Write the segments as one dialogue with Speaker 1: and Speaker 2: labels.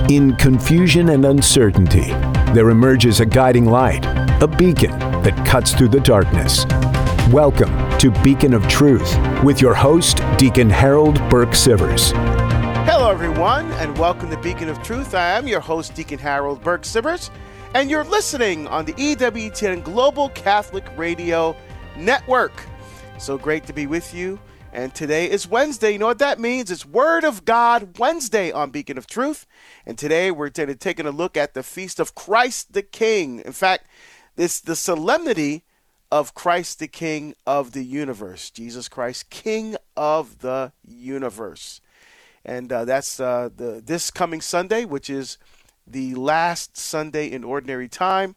Speaker 1: In confusion and uncertainty, there emerges a guiding light, a beacon that cuts through the darkness. Welcome to Beacon of Truth with your host, Deacon Harold Burke-Sivers.
Speaker 2: Hello, everyone, and welcome to Beacon of Truth. I am your host, Deacon Harold Burke-Sivers, and you're listening on the EWTN Global Catholic Radio Network. So great to be with you. And today is Wednesday. You know what that means? It's Word of God Wednesday on Beacon of Truth. And today we're taking a look at the Feast of Christ the King. In fact, it's the solemnity of Christ the King of the universe. Jesus Christ, King of the universe. And that's this coming Sunday, which is the last Sunday in Ordinary Time.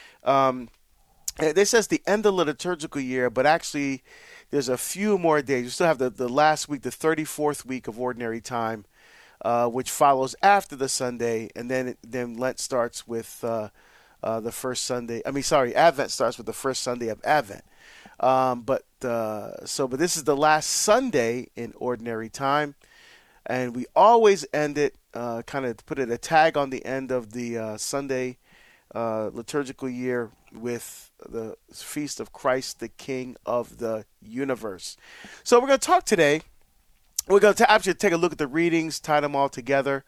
Speaker 2: This says the end of the liturgical year, but actually there's a few more days. You still have the last week, the 34th week of Ordinary Time, which follows after the Sunday, and then Lent starts with the first Sunday. Advent starts with the first Sunday of Advent. But this is the last Sunday in Ordinary Time, and we always end it, kind of put a tag on the end of the Sunday liturgical year with the Feast of Christ, the King of the universe. So we're going to talk today. We're going to actually take a look at the readings, tie them all together,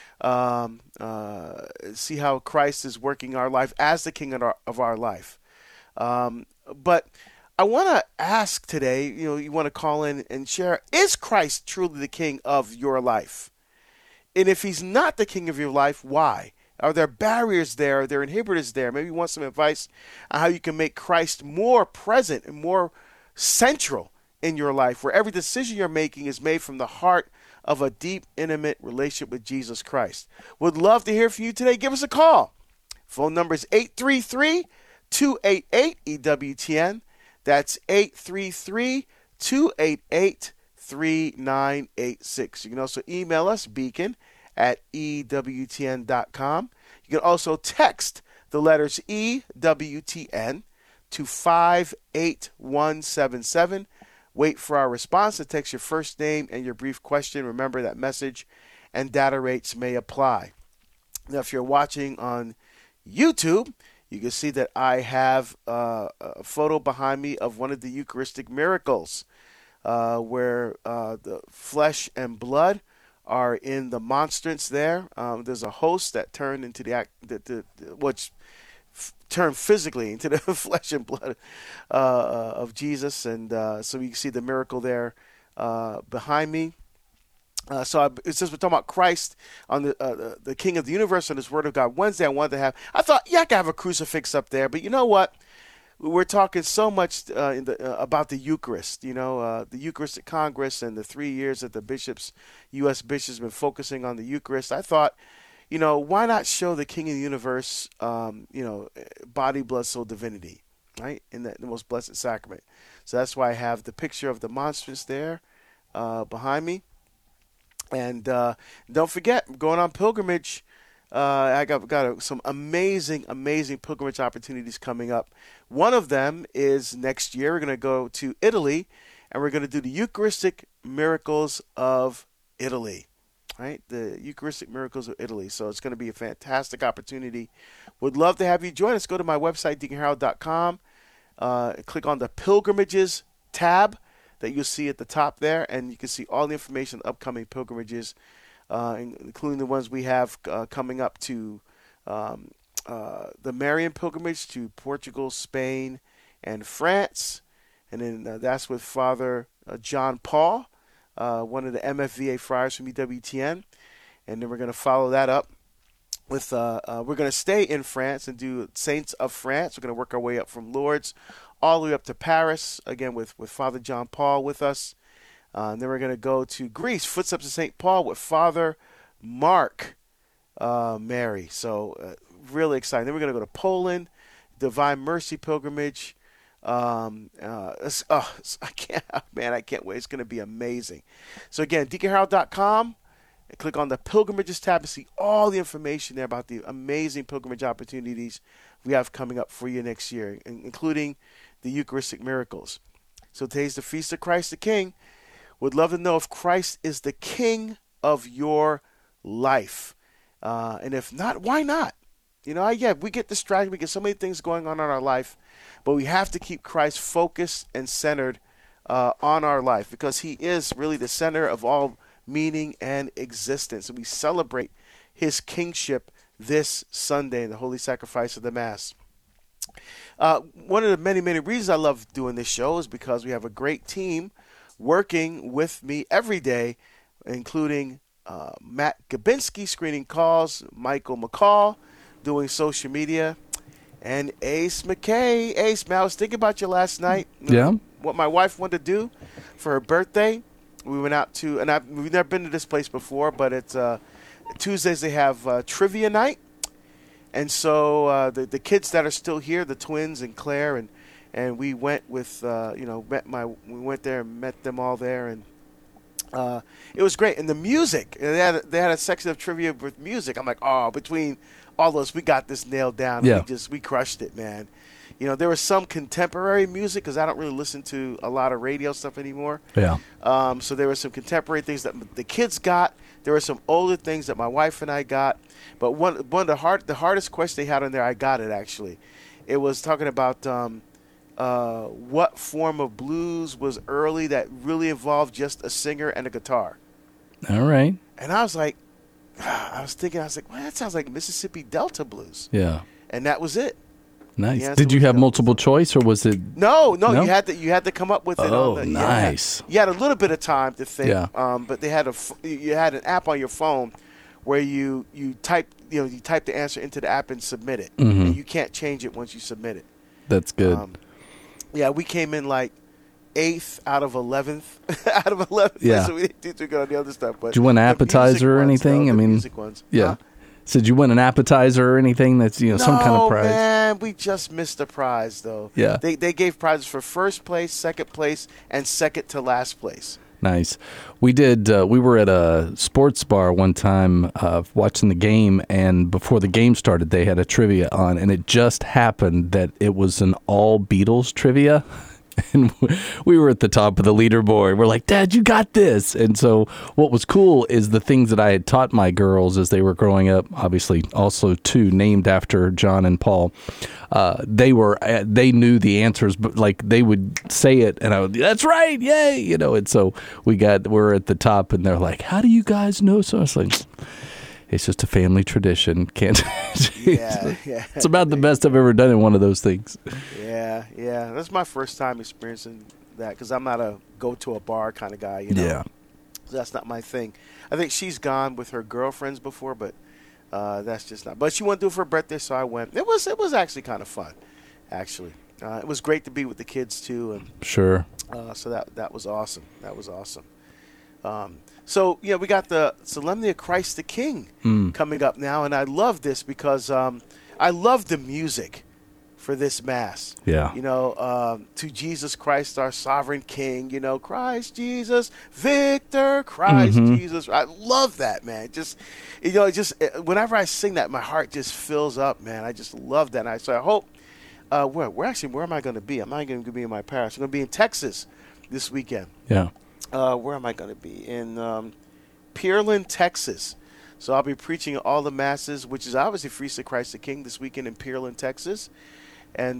Speaker 2: see how Christ is working our life as the King of our life. But I want to ask today, you want to call in and share, is Christ truly the King of your life? And if he's not the King of your life, why? Are there barriers there? Are there inhibitors there? Maybe you want some advice on how you can make Christ more present and more central in your life, where every decision you're making is made from the heart of a deep, intimate relationship with Jesus Christ. Would love to hear from you today. Give us a call. Phone number is 833-288-EWTN. That's 833-288-3986. You can also email us, beacon@ewtn.com. You can also text the letters EWTN to 58177. Wait for our response and text your first name and your brief question. Remember that message and data rates may apply. Now, if you're watching on YouTube, you can see that I have a photo behind me of one of the Eucharistic miracles where the flesh and blood are in the monstrance there. There's a host that turned into turned physically into the flesh and blood of Jesus, and so you can see the miracle there behind me. Since we're talking about Christ on the King of the universe on this Word of God Wednesday, I thought, I could have a crucifix up there, but you know what? We're talking so much about the Eucharist, the Eucharistic Congress and the 3 years that the U.S. bishops have been focusing on the Eucharist. I thought, why not show the King of the universe, body, blood, soul, divinity, right, in the most blessed sacrament. So that's why I have the picture of the monstrance there behind me. And don't forget, I'm going on pilgrimage. I got some amazing pilgrimage opportunities coming up. One of them is next year. We're going to go to Italy, and we're going to do the Eucharistic Miracles of Italy, right? The Eucharistic Miracles of Italy. So it's going to be a fantastic opportunity. Would love to have you join us. Go to my website, deaconharold.com. Click on the Pilgrimages tab that you'll see at the top there, and you can see all the information on upcoming pilgrimages, including the ones we have coming up to the Marian pilgrimage to Portugal, Spain, and France. And then that's with Father John Paul, one of the MFVA friars from EWTN. And then we're going to follow that up with, we're going to stay in France and do Saints of France. We're going to work our way up from Lourdes all the way up to Paris, again with Father John Paul with us. And then we're going to go to Greece, Footsteps of St. Paul with Father Mark Mary. So really exciting. Then we're going to go to Poland, Divine Mercy Pilgrimage. I can't wait. It's going to be amazing. So again, deaconharold.com. Click on the Pilgrimages tab to see all the information there about the amazing pilgrimage opportunities we have coming up for you next year, including the Eucharistic miracles. So today's the Feast of Christ the King. Would love to know if Christ is the King of your life. And if not, why not? Yeah, we get distracted. We get so many things going on in our life, but we have to keep Christ focused and centered on our life, because he is really the center of all meaning and existence. And we celebrate his kingship this Sunday in the holy sacrifice of the Mass. One of the many, many reasons I love doing this show is because we have a great team working with me every day, including Matt Gabinski screening calls, Michael McCall doing social media, and Ace McKay. Ace, man, I was thinking about you last night.
Speaker 3: Yeah.
Speaker 2: What my wife wanted to do for her birthday. We went out to, and we've never been to this place before, but it's Tuesdays they have trivia night. And so the kids that are still here, the twins and Claire, and we went with, we went there and met them all there, and it was great. And the music, they had a section of trivia with music. I'm like, between all those, we got this nailed down.
Speaker 3: Yeah.
Speaker 2: We crushed it, man. There was some contemporary music, because I don't really listen to a lot of radio stuff anymore.
Speaker 3: Yeah.
Speaker 2: So there were some contemporary things that the kids got. There were some older things that my wife and I got. But one of the hardest question they had on there, I got it actually. It was talking about what form of blues was early that really involved just a singer and a guitar.
Speaker 3: All right.
Speaker 2: And I was like, well, that sounds like Mississippi Delta blues.
Speaker 3: Yeah.
Speaker 2: And that was it.
Speaker 3: Nice. Did you have multiple choice, or was it?
Speaker 2: No. You had to come up with it.
Speaker 3: Oh, nice.
Speaker 2: You had a little bit of time to think.
Speaker 3: Yeah.
Speaker 2: But they had you had an app on your phone where you type the answer into the app and submit it, and you can't change it once you submit it.
Speaker 3: That's good.
Speaker 2: We came in like 8th out of 11th. out of 11th.
Speaker 3: Yeah.
Speaker 2: So we didn't do too good on the other stuff. But
Speaker 3: did you win an appetizer or anything?
Speaker 2: Music ones.
Speaker 3: Yeah.
Speaker 2: Huh?
Speaker 3: So did you win an appetizer or anything? That's some kind of prize.
Speaker 2: No, man, we just missed a prize though.
Speaker 3: Yeah.
Speaker 2: They gave prizes for first place, second place, and second to last place.
Speaker 3: Nice. We did. We were at a sports bar one time watching the game, and before the game started, they had a trivia on, and it just happened that it was an all Beatles trivia. And we were at the top of the leaderboard. We're like, Dad, you got this. And so what was cool is the things that I had taught my girls as they were growing up, obviously also two named after John and Paul. They knew the answers, but like they would say it and I would, that's right. Yay. And so we're at the top and they're like, how do you guys know? So I was like, it's just a family tradition. Can't.
Speaker 2: Yeah.
Speaker 3: It's about the best I've ever done in one of those things.
Speaker 2: Yeah. That's my first time experiencing that, because I'm not a go to a bar kind of guy.
Speaker 3: Yeah.
Speaker 2: So that's not my thing. I think she's gone with her girlfriends before, but that's just not. But she wanted to do it for her birthday, so I went. It was actually kind of fun. Actually, it was great to be with the kids too, and
Speaker 3: sure.
Speaker 2: So that was awesome. That was awesome. So we got the Solemnity of Christ the King coming up now, and I love this because I love the music for this Mass.
Speaker 3: Yeah.
Speaker 2: To Jesus Christ, our sovereign King. Christ Jesus, Victor, Christ Jesus. I love that, man. Just whenever I sing that, my heart just fills up, man. I just love that. So I hope. Where am I going to be? I'm not going to be in my parish. I'm going to be in Texas this weekend.
Speaker 3: Yeah.
Speaker 2: Where am I going to be? In Pearland, Texas. So I'll be preaching all the Masses, which is obviously Feast of Christ the King this weekend in Pearland, Texas. And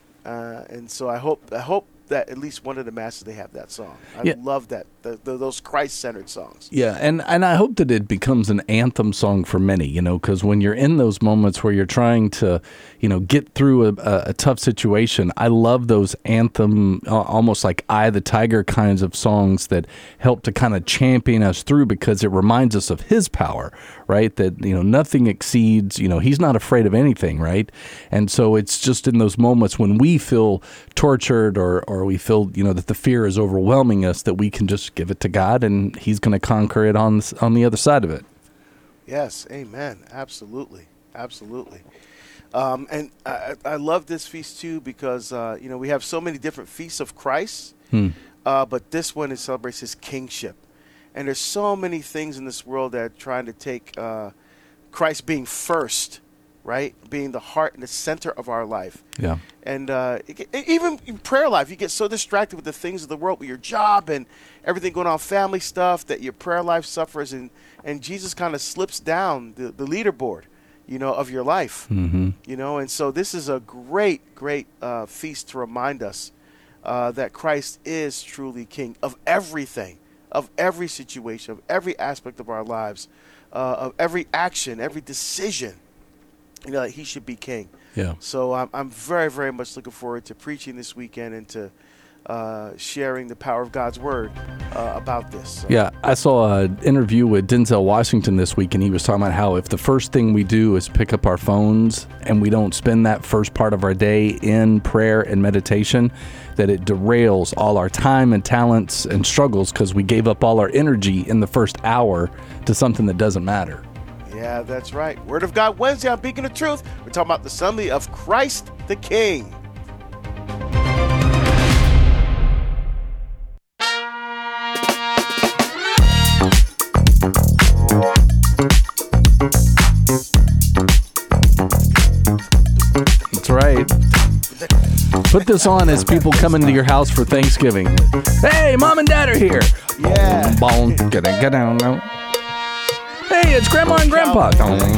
Speaker 2: so I hope that at least one of the Masses they have that song. I love that those Christ-centered songs.
Speaker 3: Yeah, and I hope that it becomes an anthem song for many, because when you're in those moments where you're trying to, get through a tough situation, I love those anthem, almost like Eye of the Tiger kinds of songs that help to kind of champion us through, because it reminds us of His power, right? That, nothing exceeds, He's not afraid of anything, right? And so it's just in those moments when we feel tortured or we feel, that the fear is overwhelming us, that we can just give it to God and He's going to conquer it on the other side of it.
Speaker 2: Yes, amen. Absolutely. And I love this feast too because, we have so many different feasts of Christ, but this one celebrates His kingship. And there's so many things in this world that are trying to take Christ being first, right? Being the heart and the center of our life.
Speaker 3: Yeah.
Speaker 2: And even in prayer life, you get so distracted with the things of the world, with your job and everything going on, family stuff, that your prayer life suffers, and Jesus kind of slips down the leaderboard, of your life.
Speaker 3: Mm-hmm.
Speaker 2: And so this is a great feast to remind us that Christ is truly King of everything, of every situation, of every aspect of our lives, of every action, every decision. That he should be King.
Speaker 3: Yeah.
Speaker 2: So I'm very, very much looking forward to preaching this weekend and to sharing the power of God's Word about this. So.
Speaker 3: Yeah, I saw an interview with Denzel Washington this week, and he was talking about how if the first thing we do is pick up our phones and we don't spend that first part of our day in prayer and meditation, that it derails all our time and talents and struggles because we gave up all our energy in the first hour to something that doesn't matter.
Speaker 2: Yeah, that's right. Word of God Wednesday on Beacon of Truth. We're talking about the Assembly of Christ the King.
Speaker 3: That's right. Put this on as people come into your house for Thanksgiving. Hey, Mom and Dad are here.
Speaker 2: Yeah.
Speaker 3: Get down now. Hey, it's Grandma and Grandpa.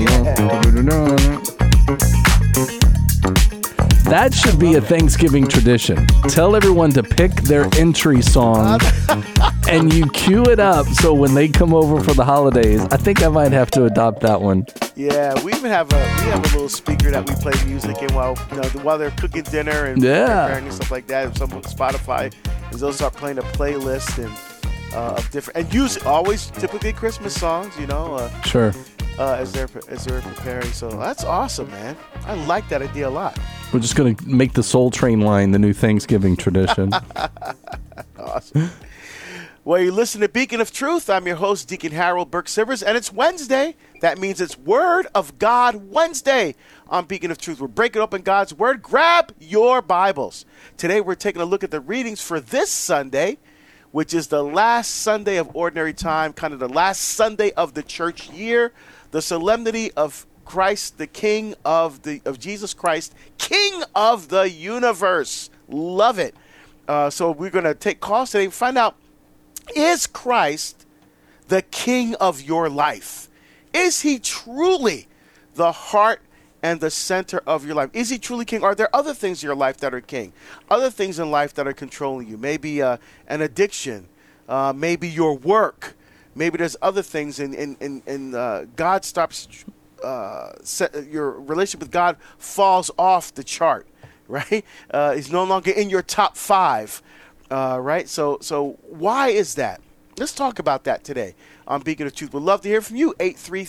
Speaker 3: That should be a Thanksgiving tradition. Tell everyone to pick their entry song and you cue it up so when they come over for the holidays, I think I might have to adopt that one.
Speaker 2: Yeah, we even have a little speaker that we play music in while they're cooking dinner and preparing and stuff like that. Some Spotify, they'll start playing a playlist of different, and always typically Christmas songs,
Speaker 3: Sure.
Speaker 2: As they're preparing. So that's awesome, man. I like that idea a lot.
Speaker 3: We're just going to make the Soul Train line the new Thanksgiving tradition.
Speaker 2: Awesome. Well, you listen to Beacon of Truth. I'm your host, Deacon Harold Burke-Sivers, and it's Wednesday. That means it's Word of God Wednesday on Beacon of Truth. We're breaking open God's Word. Grab your Bibles. Today we're taking a look at the readings for this Sunday, which is the last Sunday of Ordinary Time, kind of the last Sunday of the church year, the solemnity of Christ, the King of Jesus Christ, King of the universe. Love it. So we're going to take calls today and find out, is Christ the King of your life? Is he truly the heart and the center of your life? Is he truly King? Are there other things in your life that are King? Other things in life that are controlling you? Maybe an addiction, maybe your work. Maybe there's other things, and God stops. Your relationship with God falls off the chart, right? He's no longer in your top 5, right? So why is that? Let's talk about that today on Beacon of Truth. We'd love to hear from you.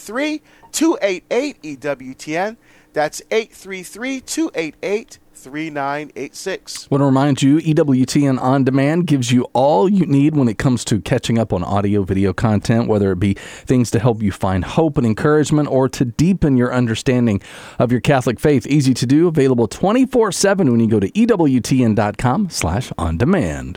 Speaker 2: 833-288-EWTN. That's 833-288-3986.
Speaker 3: Want to remind you, EWTN On Demand gives you all you need when it comes to catching up on audio, video content, whether it be things to help you find hope and encouragement or to deepen your understanding of your Catholic faith. Easy to do, available 24/7 when you go to EWTN.com/on-demand.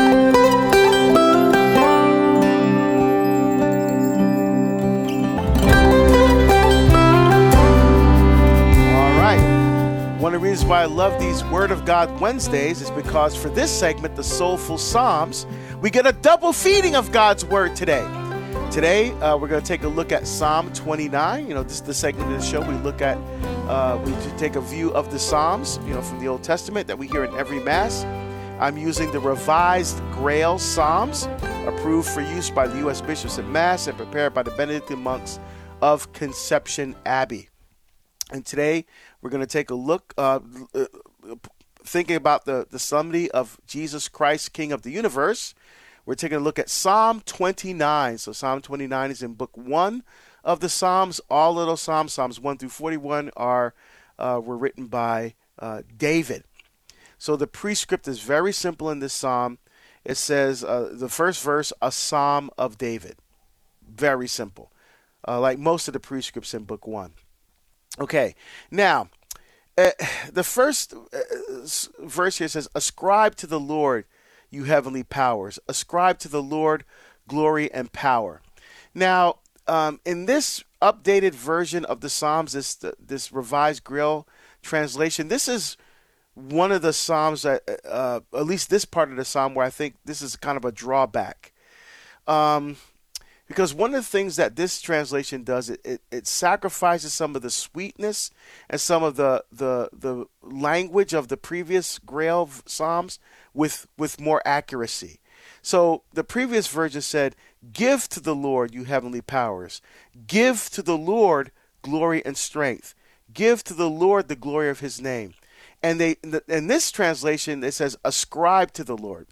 Speaker 2: One of the reasons why I love these Word of God Wednesdays is because for this segment, the Soulful Psalms, we get a double feeding of God's Word today. Today, we're going to take a look at Psalm 29. This is the segment of the show we look at, we take a view of the Psalms, from the Old Testament that we hear in every Mass. I'm using the Revised Grail Psalms, approved for use by the U.S. Bishops at Mass and prepared by the Benedictine monks of Conception Abbey. And today, we're going to take a look, thinking about the solemnity of Jesus Christ, King of the universe. We're taking a look at Psalm 29. So Psalm 29 is in Book 1 of the Psalms. All little Psalms, Psalms 1 through 41, were written by David. So the prescript is very simple in this psalm. It says, the first verse, a psalm of David. Very simple, like most of the prescripts in Book 1. Okay, now, the first verse here says, ascribe to the Lord, you heavenly powers. Ascribe to the Lord glory and power. Now, in this updated version of the Psalms, this Revised Grill translation. This is one of the Psalms that, at least this part of the Psalm, where I think this is kind of a drawback. Because one of the things that this translation does, it sacrifices some of the sweetness and some of the language of the previous Grail Psalms with more accuracy. So the previous version said, "Give to the Lord, you heavenly powers. Give to the Lord glory and strength. Give to the Lord the glory of his name." And in this translation, it says, "Ascribe to the Lord."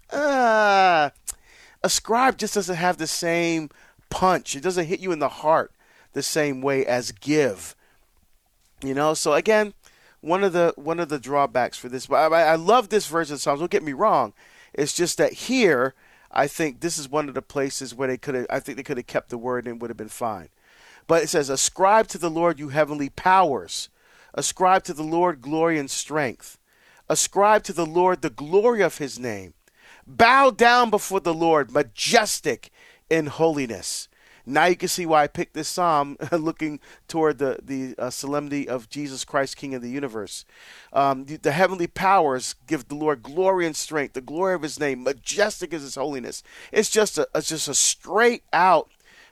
Speaker 2: Ascribe just doesn't have the same punch. It doesn't hit you in the heart the same way as give. So again, one of the drawbacks for this. But I love this version of Psalms. Don't get me wrong. It's just that here, I think this is one of the places where they could have kept the word and it would have been fine. But it says, "Ascribe to the Lord, you heavenly powers. Ascribe to the Lord glory and strength. Ascribe to the Lord the glory of his name. Bow down before the Lord, majestic in holiness." Now you can see why I picked this psalm, looking toward the solemnity of Jesus Christ, King of the universe. The heavenly powers give the Lord glory and strength, the glory of his name. Majestic is his holiness. It's just a straight out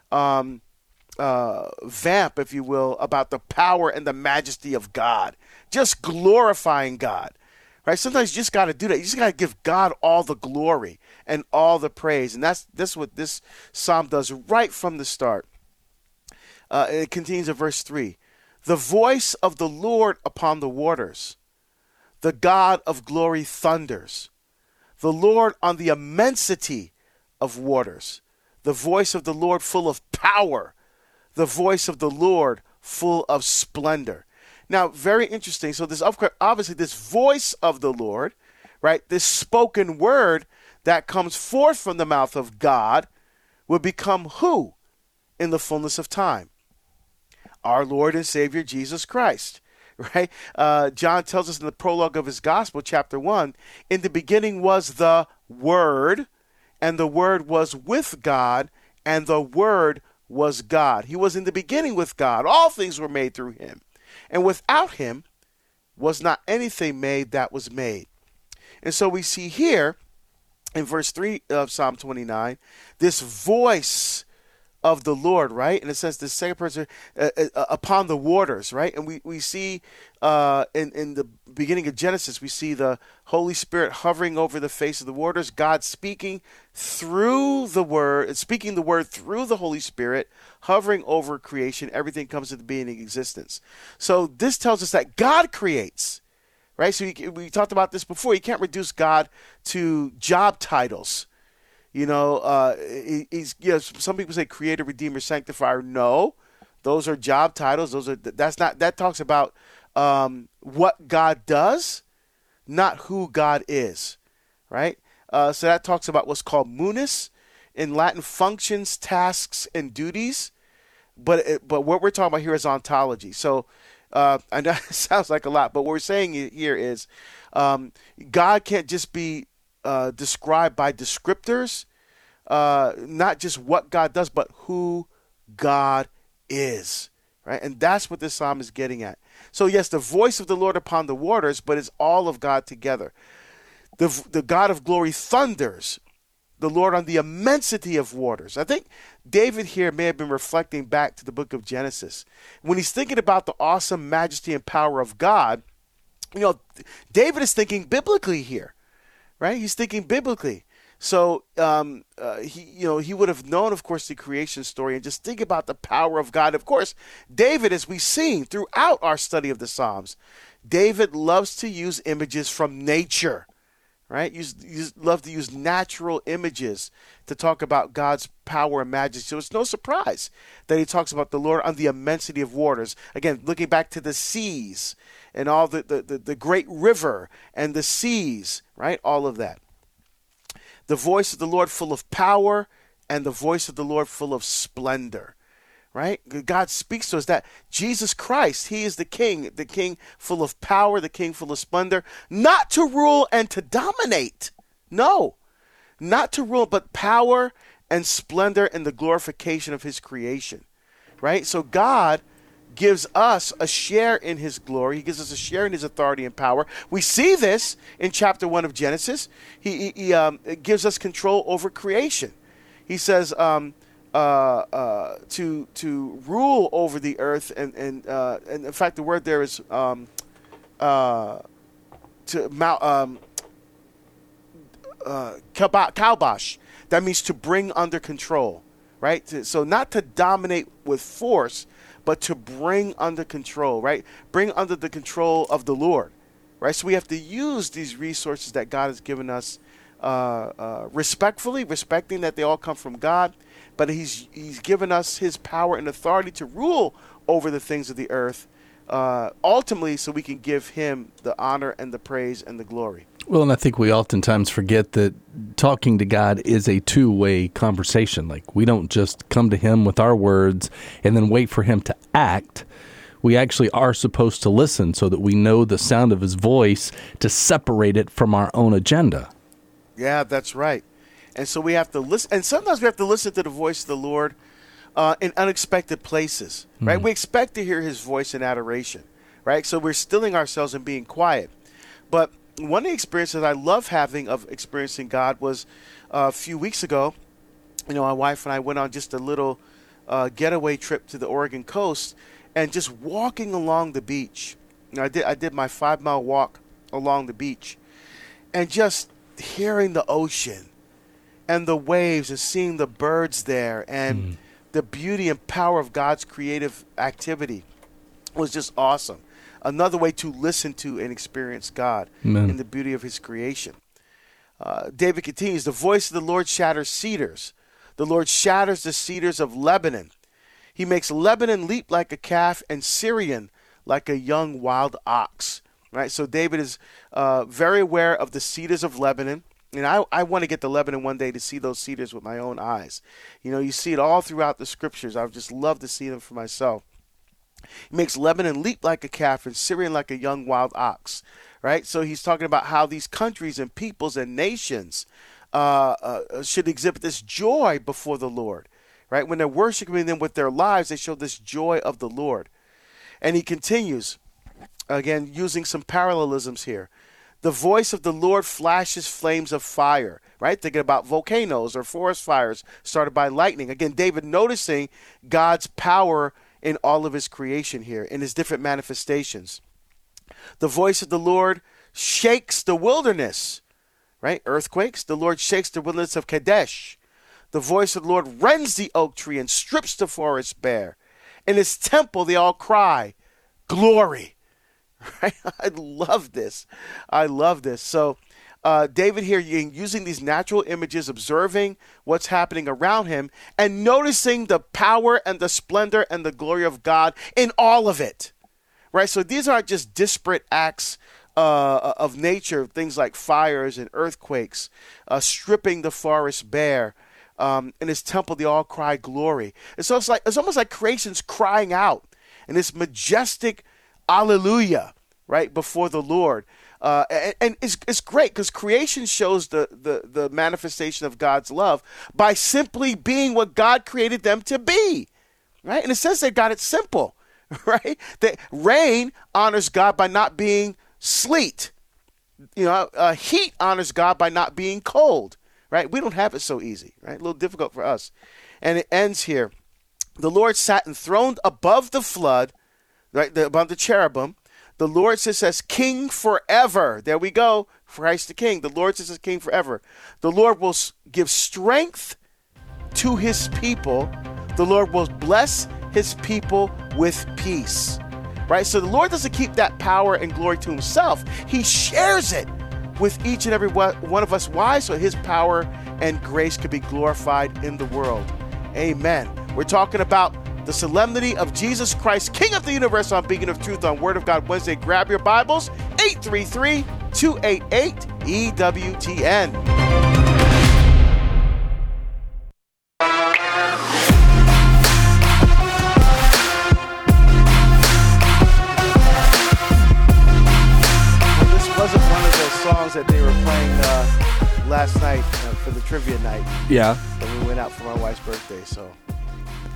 Speaker 2: vamp, if you will, about the power and the majesty of God. Just glorifying God. Right? Sometimes you just got to do that. You just got to give God all the glory and all the praise. And that's what this psalm does right from the start. It continues in verse 3. "The voice of the Lord upon the waters. The God of glory thunders. The Lord on the immensity of waters. The voice of the Lord full of power. The voice of the Lord full of splendor." Now, very interesting. So obviously this voice of the Lord, right, this spoken word that comes forth from the mouth of God will become who in the fullness of time? Our Lord and Savior, Jesus Christ, right? John tells us in the prologue of his gospel, chapter 1, "In the beginning was the Word, and the Word was with God, and the Word was God." He was in the beginning with God. All things were made through him. And without him was not anything made that was made. And so we see here in verse 3 of Psalm 29, this voice of the Lord, right? And it says the second person upon the waters, right? And we see in the beginning of Genesis, we see the Holy Spirit hovering over the face of the waters, God speaking through the word, speaking the word through the Holy Spirit, hovering over creation. Everything comes into being in existence. So this tells us that God creates, right? So we talked about this before. You can't reduce God to job titles. Some people say creator, redeemer, sanctifier. No, those are job titles. That talks about what God does, not who God is, right? So that talks about what's called munus in Latin, functions, tasks, and duties. But what we're talking about here is ontology. So I know it sounds like a lot, but what we're saying here is God can't just be described by descriptors, not just what God does, but who God is, right? And that's what this psalm is getting at. So yes, the voice of the Lord upon the waters, but it's all of God together. The God of glory thunders, the Lord on the immensity of waters. I think David here may have been reflecting back to the book of Genesis. When he's thinking about the awesome majesty and power of God, David is thinking biblically here, right? He's thinking biblically. So he would have known, of course, the creation story, and just think about the power of God. Of course, David, as we've seen throughout our study of the Psalms, David loves to use images from nature, right? You love to use natural images to talk about God's power and majesty. So it's no surprise that he talks about the Lord on the immensity of waters. Again, looking back to the seas and all the great river and the seas, right? All of that. The voice of the Lord full of power, and the voice of the Lord full of splendor, right? God speaks to us that Jesus Christ, he is the king full of power, the king full of splendor, not to rule and to dominate. No, not to rule, but power and splendor and the glorification of his creation, right? So God gives us a share in his glory. He gives us a share in his authority and power. We see this in chapter 1 of Genesis. He gives us control over creation. He says to rule over the earth, and in fact the word there is kalbash. That means to bring under control, right? So not to dominate with force, but to bring under control, right? Bring under the control of the Lord, right? So we have to use these resources that God has given us respectfully, respecting that they all come from God, but he's given us his power and authority to rule over the things of the earth, ultimately so we can give him the honor and the praise and the glory.
Speaker 3: Well, and I think we oftentimes forget that talking to God is a two-way conversation. Like, we don't just come to him with our words and then wait for him to act. We actually are supposed to listen so that we know the sound of his voice to separate it from our own agenda.
Speaker 2: Yeah, that's right. And so we have to listen. And sometimes we have to listen to the voice of the Lord in unexpected places, right? We expect to hear his voice in adoration, right? So we're stilling ourselves and being quiet. But one of the experiences I love having of experiencing God was a few weeks ago. You know, my wife and I went on just a little getaway trip to the Oregon coast, and just walking along the beach. You know, I did my 5-mile walk along the beach, and just hearing the ocean and the waves and seeing the birds there and the beauty and power of God's creative activity was just awesome. Another way to listen to and experience God in the beauty of his creation. David continues, the voice of the Lord shatters cedars. The Lord shatters the cedars of Lebanon. He makes Lebanon leap like a calf and Syrian like a young wild ox. Right? So David is very aware of the cedars of Lebanon. And I want to get to Lebanon one day to see those cedars with my own eyes. You know, you see it all throughout the scriptures. I would just love to see them for myself. He makes Lebanon leap like a calf and Syrian like a young wild ox, right? So he's talking about how these countries and peoples and nations should exhibit this joy before the Lord, right? When they're worshiping them with their lives, they show this joy of the Lord. And he continues, again, using some parallelisms here. The voice of the Lord flashes flames of fire, right? Thinking about volcanoes or forest fires started by lightning. Again, David noticing God's power in all of his creation here, in his different manifestations. The voice of the Lord shakes the wilderness, right? Earthquakes. The Lord shakes the wilderness of Kadesh. The voice of the Lord rends the oak tree and strips the forest bare. In his temple they all cry, glory. Right? I love this. I love this. So David here using these natural images, observing what's happening around him, and noticing the power and the splendor and the glory of God in all of it. Right? So these aren't just disparate acts of nature, things like fires and earthquakes, stripping the forest bare. In his temple, they all cry glory. And so it's almost like creation's crying out in this majestic hallelujah, right, before the Lord. And it's great because creation shows the manifestation of God's love by simply being what God created them to be, right? And it says they got it simple, right? That rain honors God by not being sleet. You know, heat honors God by not being cold, right? We don't have it so easy, right? A little difficult for us. And it ends here. The Lord sat enthroned above the flood, right, above the cherubim. The Lord sits as king forever. There we go. Christ the King. The Lord sits as king forever. The Lord will give strength to his people. The Lord will bless his people with peace. Right? So the Lord doesn't keep that power and glory to himself. He shares it with each and every one of us. Why? So his power and grace could be glorified in the world. Amen. We're talking about the solemnity of Jesus Christ, King of the universe, on Beacon of Truth on Word of God Wednesday. Grab your Bibles, 833-288-EWTN. Well, this wasn't one of those songs that they were playing last night for the trivia night.
Speaker 3: Yeah.
Speaker 2: When we went out for my wife's birthday, so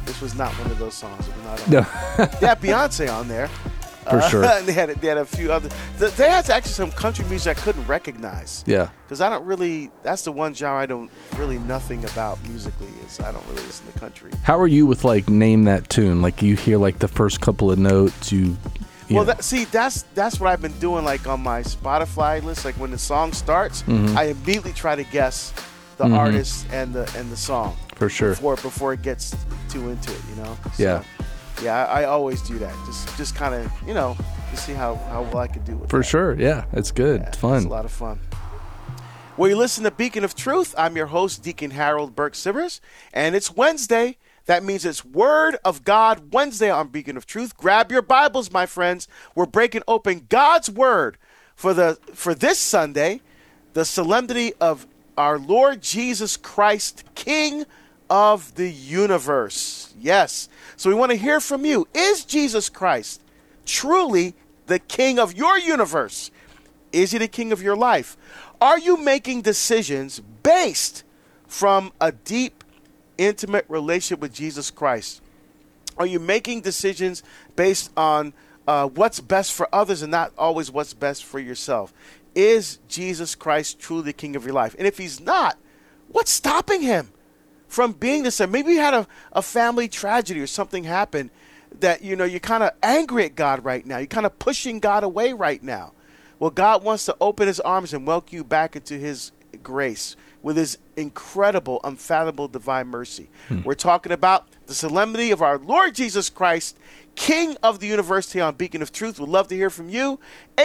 Speaker 2: This was not one of those songs. It was not on
Speaker 3: No.
Speaker 2: They had Beyonce on there.
Speaker 3: For sure.
Speaker 2: And they had a few other. They had actually some country music I couldn't recognize.
Speaker 3: Yeah.
Speaker 2: Because I don't really. That's the one genre I don't really nothing about musically. Is I don't really listen to country.
Speaker 3: How are you with like name that tune? Like you hear like the first couple of notes,
Speaker 2: Well, that's what I've been doing. Like on my Spotify list, like when the song starts, I immediately try to guess the artist and the song
Speaker 3: For sure.
Speaker 2: before it gets too into it. You know.
Speaker 3: Yeah.
Speaker 2: Yeah, I always do that. Just kind of to see how well I can do with
Speaker 3: For
Speaker 2: that.
Speaker 3: sure. Yeah. It's good.
Speaker 2: Yeah,
Speaker 3: It's fun.
Speaker 2: It's a lot of fun. Well, you listen to Beacon of Truth. I'm your host, Deacon Harold Burke Sivers, and it's Wednesday. That means it's Word of God Wednesday on Beacon of Truth. Grab your Bibles, my friends. We're breaking open God's Word for this Sunday, the solemnity of our Lord Jesus Christ, King of the universe. Yes. So we want to hear from you. Is Jesus Christ truly the King of your universe? Is he the King of your life? Are you making decisions based from a deep, intimate relationship with Jesus Christ? Are you making decisions based on what's best for others and not always what's best for yourself? Is Jesus Christ truly the King of your life? And if he's not, what's stopping him from being the same? Maybe you had a family tragedy or something happened that, you're kind of angry at God right now. You're kind of pushing God away right now. Well, God wants to open his arms and welcome you back into his grace with his incredible, unfathomable divine mercy. We're talking about the solemnity of our Lord Jesus Christ, King of the universe, here on Beacon of Truth. We'd love to hear from you.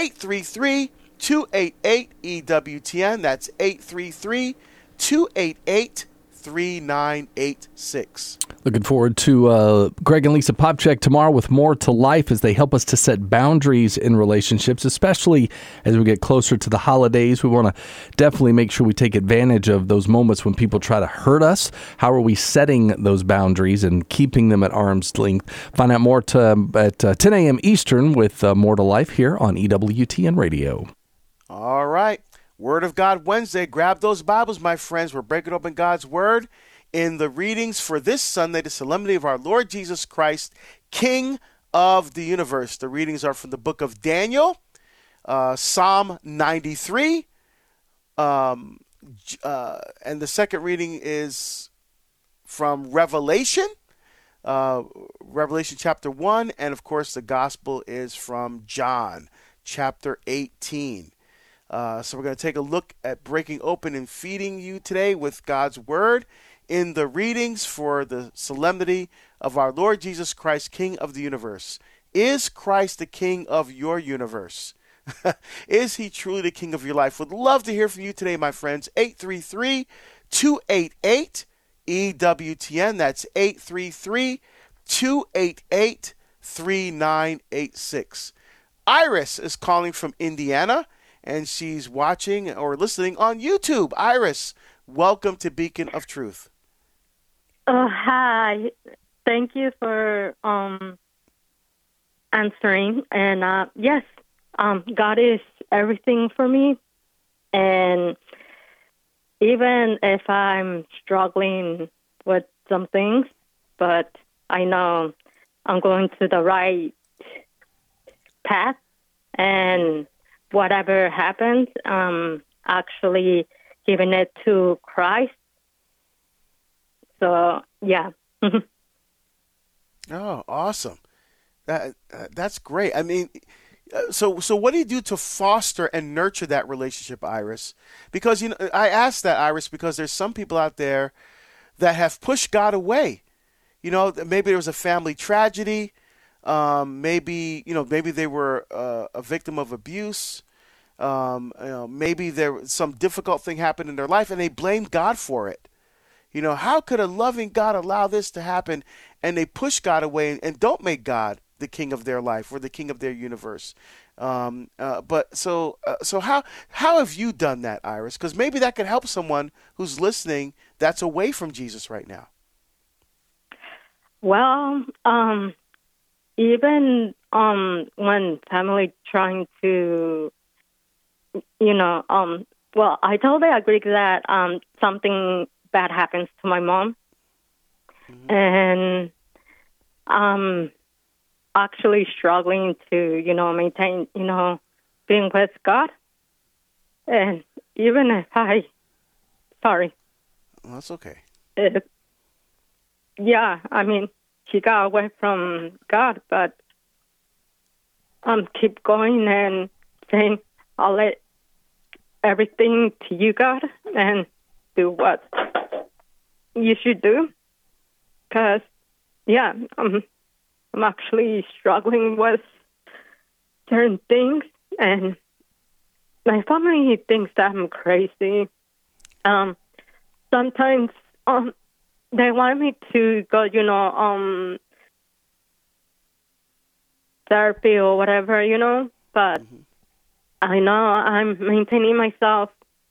Speaker 2: 833-288-EWTN. That's 833-288-3986.
Speaker 3: Looking forward to Greg and Lisa Popchak tomorrow with more to life as they help us to set boundaries in relationships, especially as we get closer to the holidays. We want to definitely make sure we take advantage of those moments when people try to hurt us. How are we setting those boundaries and keeping them at arm's length? Find out more at 10 a.m. Eastern with More to Life here on EWTN Radio.
Speaker 2: All right. Word of God Wednesday. Grab those Bibles, my friends. We're breaking open God's Word in the readings for this Sunday, the solemnity of our Lord Jesus Christ, King of the universe. The readings are from the book of Daniel, Psalm 93, and the second reading is from Revelation, Revelation chapter 1, and of course the gospel is from John chapter 18. So we're going to take a look at breaking open and feeding you today with God's Word in the readings for the solemnity of our Lord Jesus Christ, King of the universe. Is Christ the King of your universe? Is he truly the King of your life? Would love to hear from you today, my friends. 833-288-EWTN. That's 833-288-3986. Iris is calling from Indiana, and she's watching or listening on YouTube. Iris, welcome to Beacon of Truth.
Speaker 4: Oh, hi. Thank you for answering. And yes, God is everything for me. And even if I'm struggling with some things, but I know I'm going to the right path. And whatever happens, actually giving it to Christ. So, yeah.
Speaker 2: Oh, awesome. That's great. I mean, so what do you do to foster and nurture that relationship, Iris? Because, I asked that, Iris, because there's some people out there that have pushed God away. Maybe there was a family tragedy. Maybe they were a victim of abuse. Maybe some difficult thing happened in their life and they blamed God for it. How could a loving God allow this to happen? And they push God away and don't make God the king of their life or the king of their universe. So how have you done that, Iris? Because maybe that could help someone who's listening that's away from Jesus right now.
Speaker 4: Well, even when family trying to, well, I totally agree that something bad happens to my mom. Mm-hmm. And I'm actually struggling to, maintain, being with God. And even if sorry.
Speaker 2: Well, that's okay.
Speaker 4: He got away from God, but keep going and saying, I'll let everything to you, God, and do what you should do. Because, I'm actually struggling with certain things, and my family thinks that I'm crazy. Sometimes they want me to go, therapy or whatever, but I know I'm maintaining myself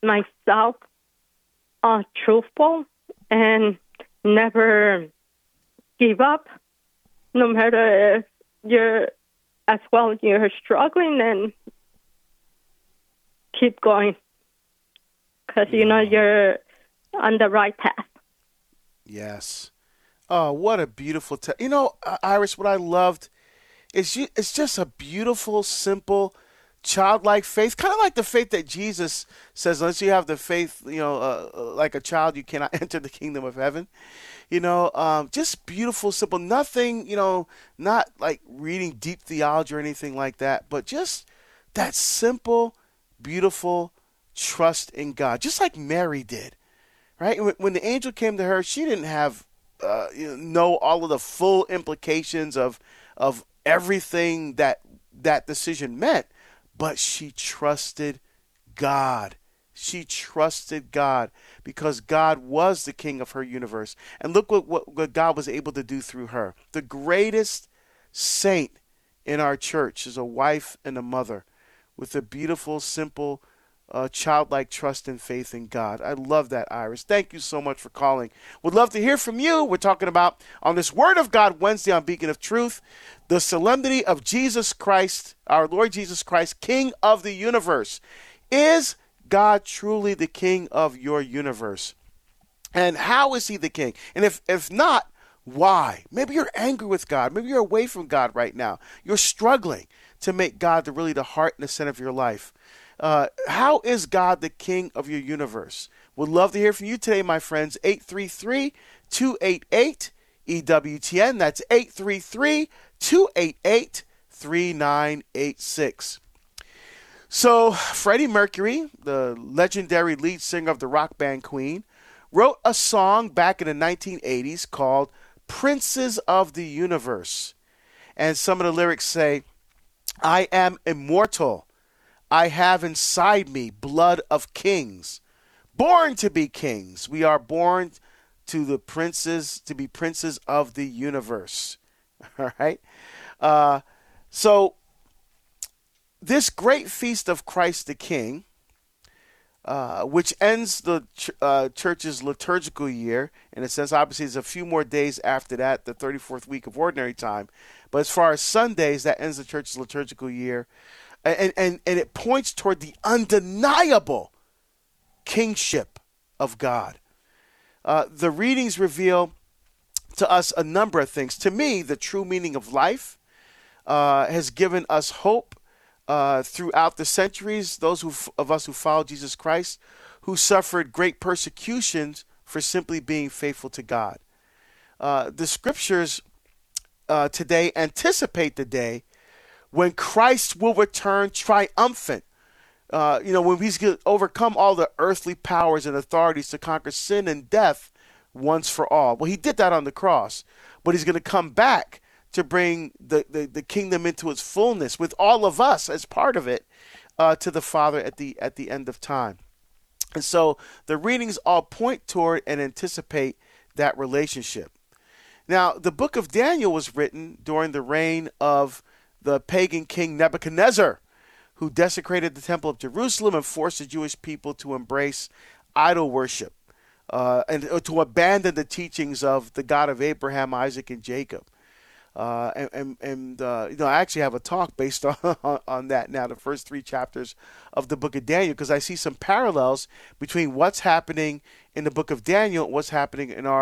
Speaker 4: truthful and never give up, no matter if you're struggling, and keep going, because you're on the right path.
Speaker 2: Yes. Oh, what a beautiful Iris, what I loved is it's just a beautiful, simple, childlike faith, kind of like the faith that Jesus says, unless you have the faith, like a child, you cannot enter the kingdom of heaven. Just beautiful, simple, nothing, not like reading deep theology or anything like that, but just that simple, beautiful trust in God, just like Mary did, right? When the angel came to her, she didn't have, know all of the full implications of everything that decision meant, but she trusted God. She trusted God because God was the king of her universe. And look what God was able to do through her. The greatest saint in our church is a wife and a mother with a beautiful, simple, childlike trust and faith in God. I love that, Iris. Thank you so much for calling. Would love to hear from you. We're talking about, on this Word of God Wednesday on Beacon of Truth, the solemnity of Jesus Christ, our Lord Jesus Christ, King of the universe. Is God truly the King of your universe? And how is he the King? And if not, why? Maybe you're angry with God. Maybe you're away from God right now. You're struggling to make God really the heart and the center of your life. How is God the King of your universe? Would love to hear from you today, my friends. 833-288-EWTN. That's 833-288-3986. So Freddie Mercury, the legendary lead singer of the rock band Queen, wrote a song back in the 1980s called Princes of the Universe. And some of the lyrics say, I am immortal. I have inside me blood of kings. Born to be kings. We are born to be princes of the universe. All right? So this great feast of Christ the King, which ends the church's liturgical year, in a sense, obviously, there's a few more days after that, the 34th week of ordinary time. But as far as Sundays, that ends the church's liturgical year. And it points toward the undeniable kingship of God. The readings reveal to us a number of things. To me, the true meaning of life has given us hope throughout the centuries, those of us who follow Jesus Christ, who suffered great persecutions for simply being faithful to God. The scriptures today anticipate the day when Christ will return triumphant. When he's going to overcome all the earthly powers and authorities to conquer sin and death once for all. Well, he did that on the cross, but he's going to come back to bring the kingdom into its fullness with all of us as part of it to the Father at the end of time. And so the readings all point toward and anticipate that relationship. Now, the book of Daniel was written during the reign of the pagan king Nebuchadnezzar, who desecrated the temple of Jerusalem and forced the Jewish people to embrace idol worship and to abandon the teachings of the God of Abraham, Isaac, and Jacob. I actually have a talk based on that now, the first 3 chapters of the book of Daniel, because I see some parallels between what's happening in the book of Daniel and what's happening in our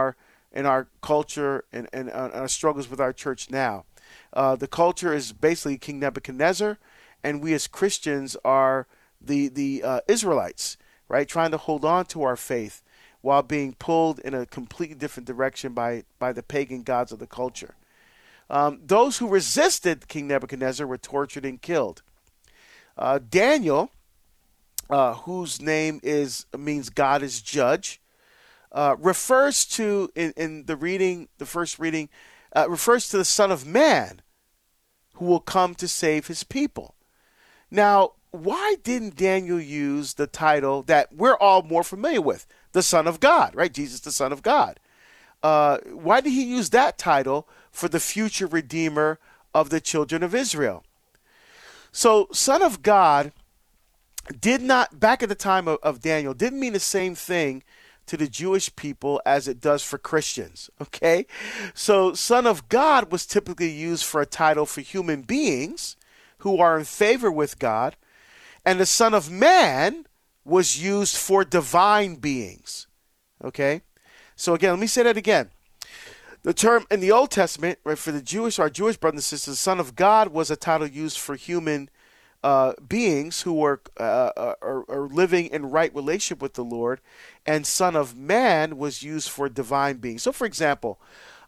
Speaker 2: in our culture and our struggles with our church now. The culture is basically King Nebuchadnezzar, and we as Christians are the Israelites, right? Trying to hold on to our faith while being pulled in a completely different direction by the pagan gods of the culture. Those who resisted King Nebuchadnezzar were tortured and killed. Daniel, whose name means God is judge, refers to in the reading, the first reading, refers to the Son of Man, who will come to save his people. Now, why didn't Daniel use the title that we're all more familiar with, the Son of God, right? Jesus, the Son of God. Why did he use that title for the future Redeemer of the children of Israel? So, Son of God did not, back at the time of Daniel, didn't mean the same thing to the Jewish people as it does for Christians, okay? So, Son of God was typically used for a title for human beings who are in favor with God, and the Son of Man was used for divine beings, okay? So again, let me say that again. The term in the Old Testament, right, for our Jewish brothers and sisters, Son of God was a title used for human beings who are living in right relationship with the Lord, and Son of Man was used for divine beings. So, for example,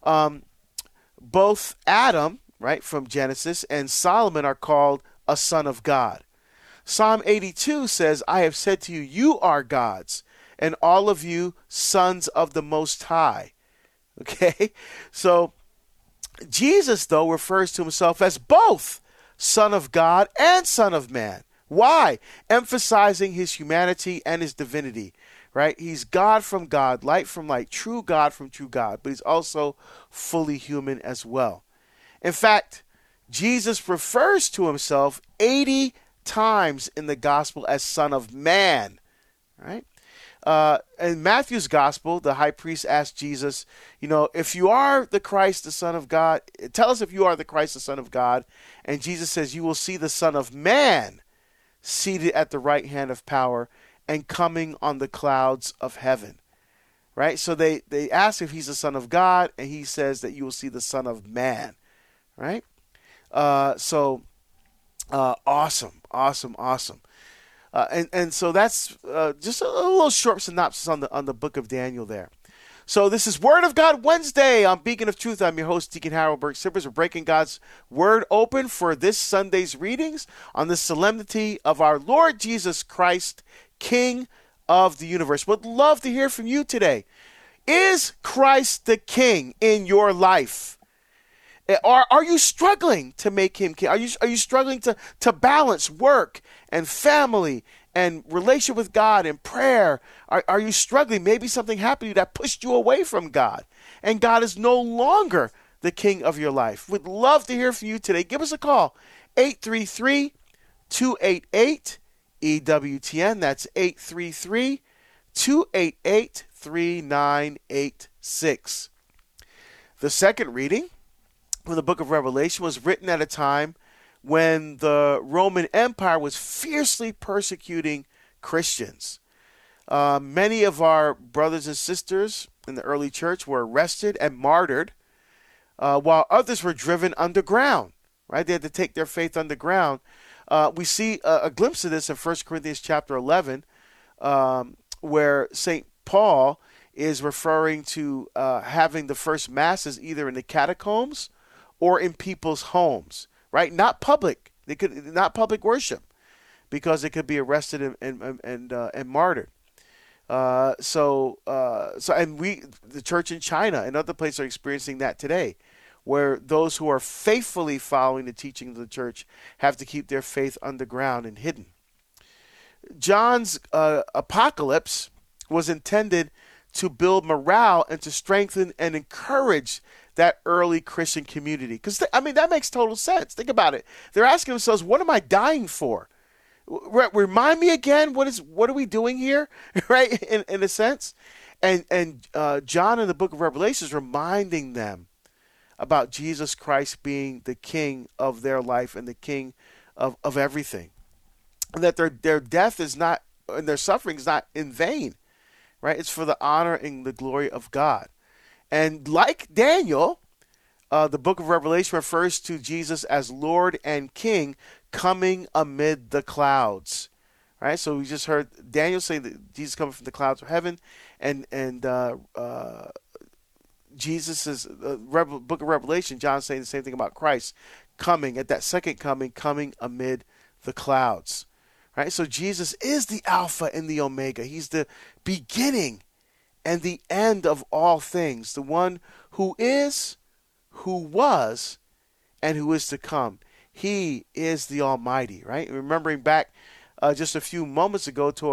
Speaker 2: both Adam, right, from Genesis, and Solomon are called a son of God. Psalm 82 says, I have said to you, you are gods, and all of you sons of the Most High. Okay? So, Jesus, though, refers to himself as both Son of God and Son of Man. Why? Emphasizing his humanity and his divinity, right? He's God from God, light from light, true God from true God, but he's also fully human as well. In fact, Jesus refers to himself 80 times in the gospel as Son of Man, right? In Matthew's gospel, the high priest asked Jesus, if you are the Christ, the Son of God, tell us if you are the Christ, the Son of God. And Jesus says, you will see the Son of Man seated at the right hand of power and coming on the clouds of heaven, right? So they ask if he's the Son of God, and he says that you will see the Son of Man, right? Awesome. And so that's just a little short synopsis on the book of Daniel there. So this is Word of God Wednesday on Beacon of Truth. I'm your host, Deacon Harold Burke-Sippers. We're breaking God's Word open for this Sunday's readings on the solemnity of our Lord Jesus Christ, King of the universe. Would love to hear from you today. Is Christ the King in your life? Are you struggling to make him king? Are you struggling to balance work and family and relationship with God and prayer? Are you struggling? Maybe something happened to you that pushed you away from God, and God is no longer the king of your life. We'd love to hear from you today. Give us a call, 833-288-EWTN. That's 833-288-3986. The second reading from the book of Revelation was written at a time when the Roman Empire was fiercely persecuting Christians. Many of our brothers and sisters in the early church were arrested and martyred, while others were driven underground, right? They had to take their faith underground. We see a glimpse of this in 1 Corinthians chapter 11, where St. Paul is referring to having the first masses either in the catacombs or in people's homes, right? Not public. Not public worship, because they could be arrested and martyred. The church in China and other places are experiencing that today, where those who are faithfully following the teaching of the church have to keep their faith underground and hidden. John's apocalypse was intended to build morale and to strengthen and encourage that early Christian community. Because, that makes total sense. Think about it. They're asking themselves, what am I dying for? Remind me again, what are we doing here? Right? In a sense. And John in the book of Revelation is reminding them about Jesus Christ being the king of their life and the king of everything. And that their death is not, and their suffering is not in vain. Right? It's for the honor and the glory of God. And like Daniel, the book of Revelation refers to Jesus as Lord and King coming amid the clouds. Right? So we just heard Daniel say that Jesus coming from the clouds of heaven, and Jesus is book of Revelation, John saying the same thing about Christ coming at that second coming amid the clouds. Right? So Jesus is the Alpha and the Omega. He's the beginning and the end of all things, the one who is, who was, and who is to come. He is the Almighty, right? Remembering back just a few moments ago to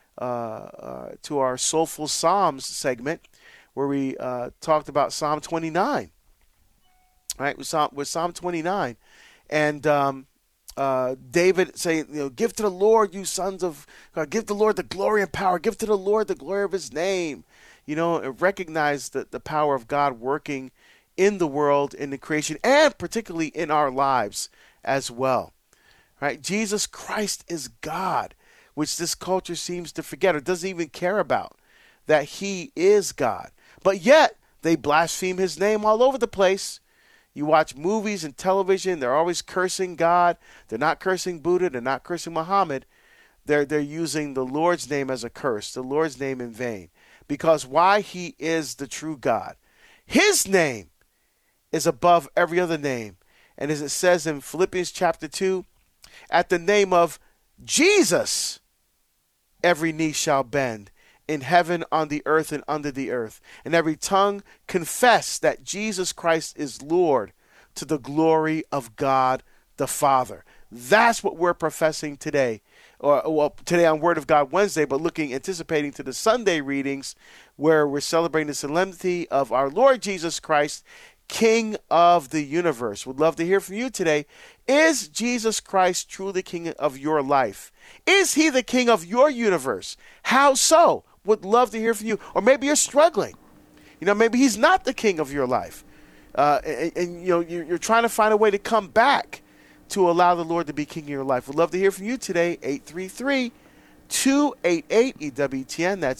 Speaker 2: our Soulful Psalms segment, where we talked about Psalm 29, right? With Psalm 29, and David saying, give to the Lord, you sons of God, give the Lord the glory and power, give to the Lord the glory of his name. And recognize the power of God working in the world, in the creation, and particularly in our lives as well. Right? Jesus Christ is God, which this culture seems to forget or doesn't even care about, that he is God. But yet, they blaspheme his name all over the place. You watch movies and television, they're always cursing God. They're not cursing Buddha. They're not cursing Muhammad. They're using the Lord's name as a curse, the Lord's name in vain. Because why? He is the true God. His name is above every other name. And as it says in Philippians chapter 2, at the name of Jesus, every knee shall bend, in heaven, on the earth, and under the earth. And every tongue confess that Jesus Christ is Lord, to the glory of God the Father. That's what we're professing today. Today on Word of God Wednesday, but anticipating to the Sunday readings, where we're celebrating the solemnity of our Lord Jesus Christ, King of the universe. Would love to hear from you today. Is Jesus Christ truly King of your life? Is he the King of your universe? How so? Would love to hear from you. Or maybe you're struggling. Maybe he's not the King of your life. You're trying to find a way to come back to allow the Lord to be King of your life. Would love to hear from you today. 833-288-EWTN. That's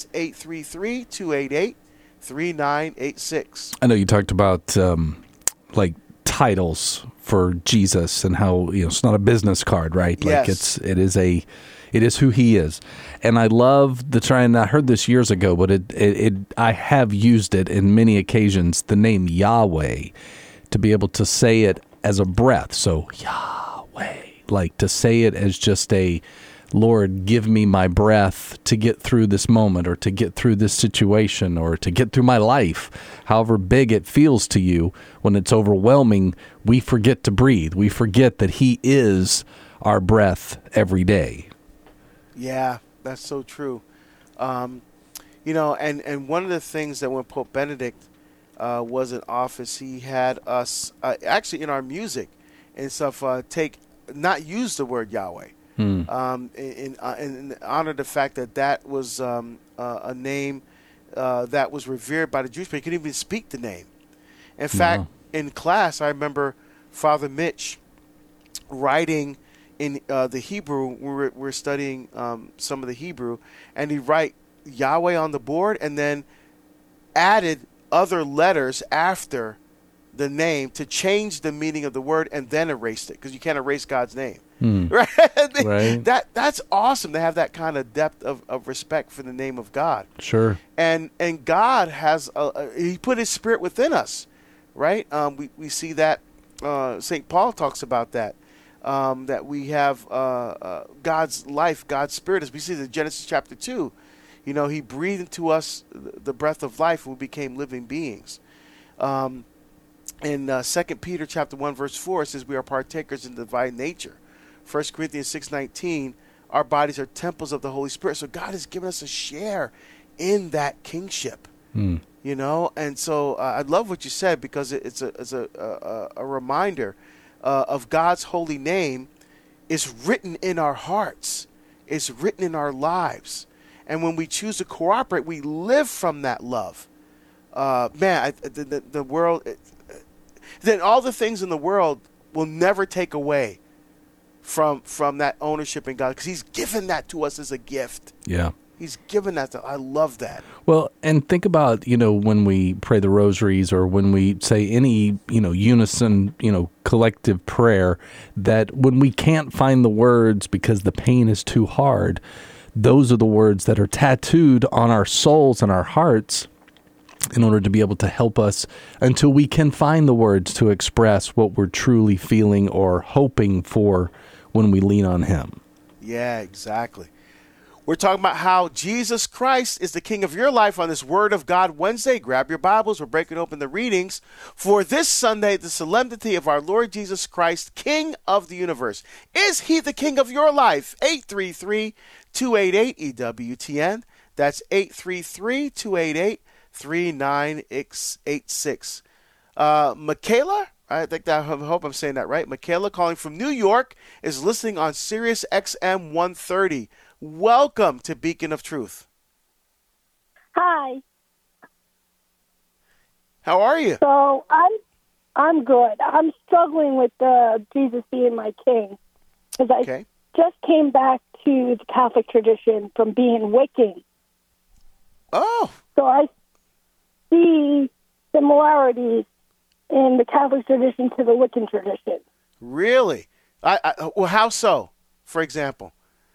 Speaker 2: 833-288-3986.
Speaker 3: I know you talked about titles for Jesus and how it's not a business card, right?
Speaker 2: Yes.
Speaker 3: It is who he is. And I love the try, and I heard this years ago, but I have used it in many occasions, the name Yahweh, to be able to say it as a breath. So Yahweh, to say it as just a, Lord, give me my breath to get through this moment, or to get through this situation, or to get through my life. However big it feels to you, when it's overwhelming, we forget to breathe. We forget that he is our breath every day.
Speaker 2: Yeah, that's so true. And one of the things that when Pope Benedict was in office, he had us actually in our music and stuff not use the word Yahweh. In honor of the fact that was a name that was revered by the Jewish people. He couldn't even speak the name. In fact, in class, I remember Father Mitch writing in the Hebrew. We're studying some of the Hebrew, and he'd write Yahweh on the board and then added other letters after the name to change the meaning of the word, and then erased it, because you can't erase God's name. Right?
Speaker 3: Right.
Speaker 2: That's awesome to have that kind of depth of respect for the name of God.
Speaker 3: Sure.
Speaker 2: And God has he put his spirit within us, right? We see that St. Paul talks about that we have God's life, God's spirit, as we see in Genesis chapter 2. He breathed into us the breath of life, and we became living beings. In 2 Peter chapter 1 verse 4, it says we are partakers in the divine nature. 1 Corinthians 6:19, our bodies are temples of the Holy Spirit. So God has given us a share in that kingship. And so I love what you said, because it's a reminder of God's holy name is written in our hearts. It's written in our lives. And when we choose to cooperate, we live from that love. The world, then all the things in the world will never take away from that ownership in God, because he's given that to us as a gift.
Speaker 3: Yeah.
Speaker 2: He's given that. I love that.
Speaker 3: Well, and think about, when we pray the rosaries or when we say any, unison, collective prayer, that when we can't find the words because the pain is too hard, those are the words that are tattooed on our souls and our hearts in order to be able to help us until we can find the words to express what we're truly feeling or hoping for when we lean on Him.
Speaker 2: Yeah, exactly. We're talking about how Jesus Christ is the King of your life on this Word of God Wednesday. Grab your Bibles. We're breaking open the readings for this Sunday, the solemnity of our Lord Jesus Christ, King of the universe. Is He the King of your life? 833-288-EWTN. That's 833-288-3986. Michaela, I hope I'm saying that right. Michaela, calling from New York, is listening on Sirius XM 130. Welcome to Beacon of Truth.
Speaker 5: Hi.
Speaker 2: How are you?
Speaker 5: So I'm good. I'm struggling with Jesus being my king because I just came back to the Catholic tradition from being Wiccan.
Speaker 2: Oh.
Speaker 5: So I see similarities in the Catholic tradition to the Wiccan tradition.
Speaker 2: Really? Well, how so? For example.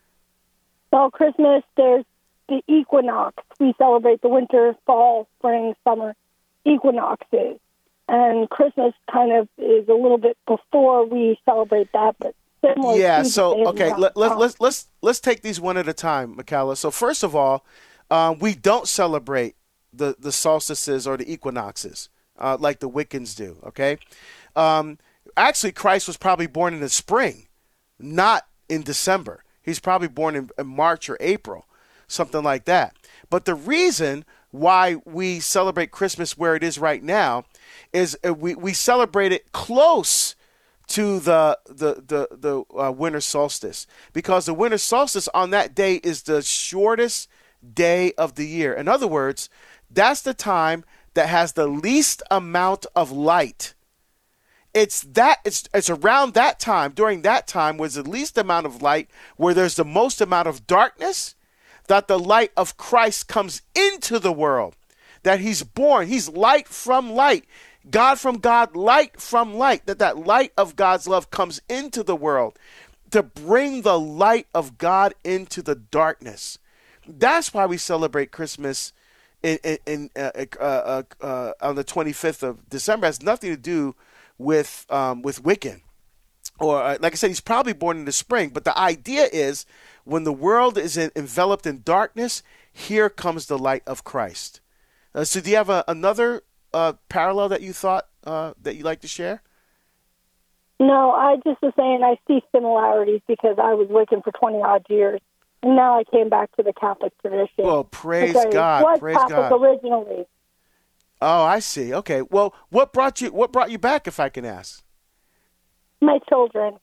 Speaker 5: So Christmas, there's the equinox. We celebrate the winter, fall, spring, summer equinoxes. And Christmas kind of is a little bit before we celebrate that, but similar.
Speaker 2: Yeah, so, okay, let's take these one at a time, Michaela. So first of all, we don't celebrate the solstices or the equinoxes like the Wiccans do, okay? Actually, Christ was probably born in the spring, not in December. He's probably born in March or April, something like that. But the reason why we celebrate Christmas where it is right now is we celebrate it close to the winter solstice, because the winter solstice on that day is the shortest day of the year. In other words, that's the time that has the least amount of light. It's around that time, during that time, was the least amount of light, where there's the most amount of darkness, that the light of Christ comes into the world, that He's born. He's light from light, God from God, light from light, that light of God's love comes into the world to bring the light of God into the darkness. That's why we celebrate Christmas on the 25th of December. It has nothing to do with Wiccan, or like I said, he's probably born in the spring. But the idea is, when the world is enveloped in darkness, here comes the light of Christ. So, do you have another parallel that you thought that you'd like to share?
Speaker 5: No, I just was saying I see similarities because I was Wiccan for 20 odd years, and now I came back to the Catholic tradition.
Speaker 2: Well, praise God!
Speaker 5: I was
Speaker 2: Praise
Speaker 5: Catholic
Speaker 2: God.
Speaker 5: originally.
Speaker 2: Oh, I see. Okay. Well, what brought you back, if I can ask?
Speaker 5: My children.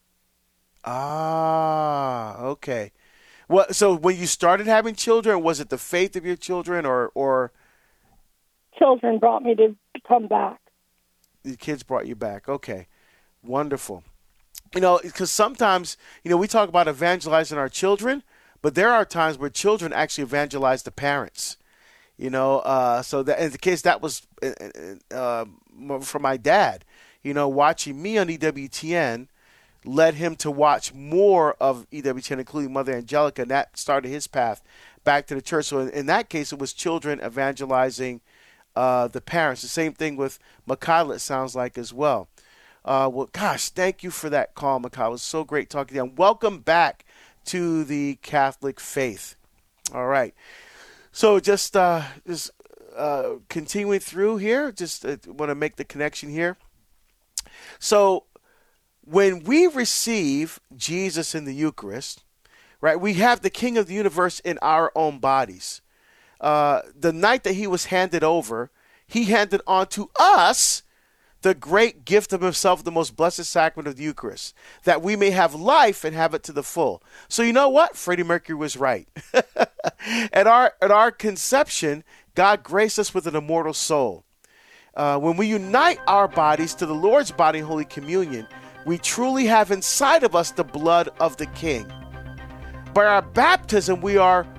Speaker 2: Ah, okay. Well, so when you started having children, was it the faith of your children, or
Speaker 5: Children brought me to come back.
Speaker 2: The kids brought you back? Okay, wonderful. Because sometimes, we talk about evangelizing our children, but there are times where children actually evangelize the parents. So that in the case that was for my dad, watching me on EWTN led him to watch more of EWTN, including Mother Angelica, and that started his path back to the church. So in that case, it was children evangelizing the parents. The same thing with Michaela, it sounds like, as well. Well, gosh, thank you for that call, Michaela. It was so great talking to you. And welcome back to the Catholic faith. All right. So just continuing through here, just want to make the connection here. So when we receive Jesus in the Eucharist, right, we have the King of the universe in our own bodies. The night that He was handed over, He handed on to us the great gift of Himself, the most blessed sacrament of the Eucharist, that we may have life and have it to the full. So you know what? Freddie Mercury was right. At our conception, God graced us with an immortal soul. When we unite our bodies to the Lord's body in Holy Communion, we truly have inside of us the blood of the King. By our baptism, we are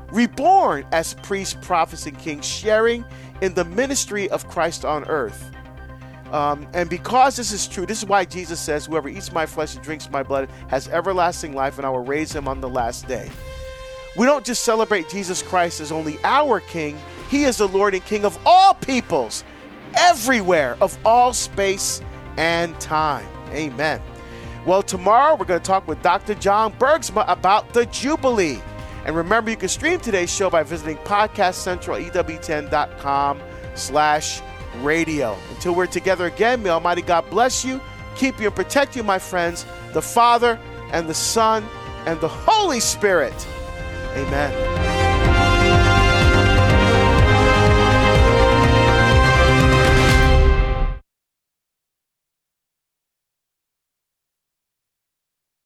Speaker 2: reborn as priests, prophets, and kings, sharing in the ministry of Christ on earth. And because this is true, this is why Jesus says, whoever eats my flesh and drinks my blood has everlasting life, and I will raise him on the last day. We don't just celebrate Jesus Christ as only our King. He is the Lord and King of all peoples, everywhere, of all space and time. Amen. Well, tomorrow we're going to talk with Dr. John Bergsma about the Jubilee. And remember, you can stream today's show by visiting Podcast Central, EWTN.com/radio. Until we're together again, may Almighty God bless you, keep you, and protect you, my friends, the Father and the Son and the Holy Spirit. Amen.